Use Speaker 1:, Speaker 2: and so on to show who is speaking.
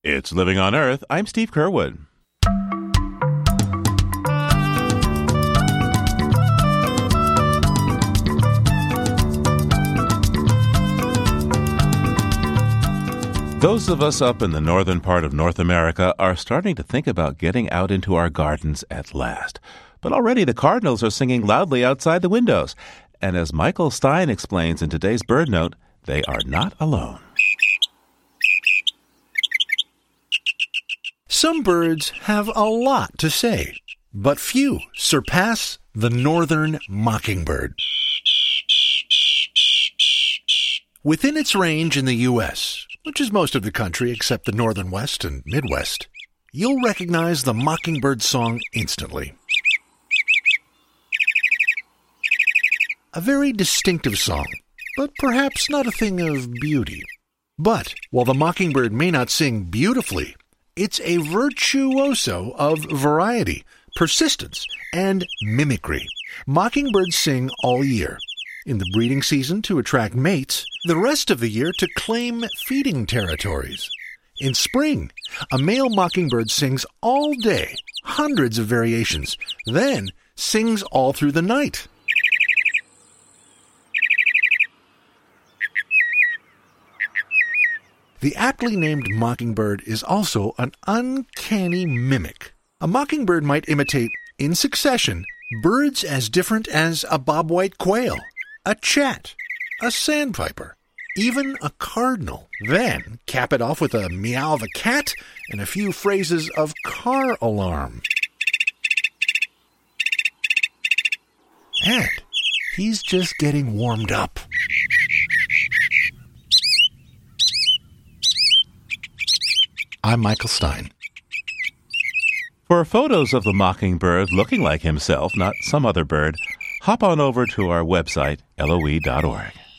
Speaker 1: It's Living on Earth. I'm Steve Curwood. Those of us up in the northern part of North America are starting to think about getting out into our gardens at last. But already the cardinals are singing loudly outside the windows. And as Michael Stein explains in today's Bird Note, they are not alone.
Speaker 2: Some birds have a lot to say, but few surpass the northern mockingbird. Within its range in the U.S., which is most of the country except the northern west and Midwest, you'll recognize the mockingbird song instantly. A very distinctive song, but perhaps not a thing of beauty. But while the mockingbird may not sing beautifully, it's a virtuoso of variety, persistence, and mimicry. Mockingbirds sing all year. In the breeding season to attract mates, the rest of the year to claim feeding territories. In spring, a male mockingbird sings all day, hundreds of variations, then sings all through the night. The aptly named mockingbird is also an uncanny mimic. A mockingbird might imitate, in succession, birds as different as a bobwhite quail, a chat, a sandpiper, even a cardinal. Then cap it off with a meow of a cat and a few phrases of car alarm. And he's just getting warmed up. I'm Michael Stein.
Speaker 1: For photos of the mockingbird looking like himself, not some other bird, hop on over to our website, LOE.org.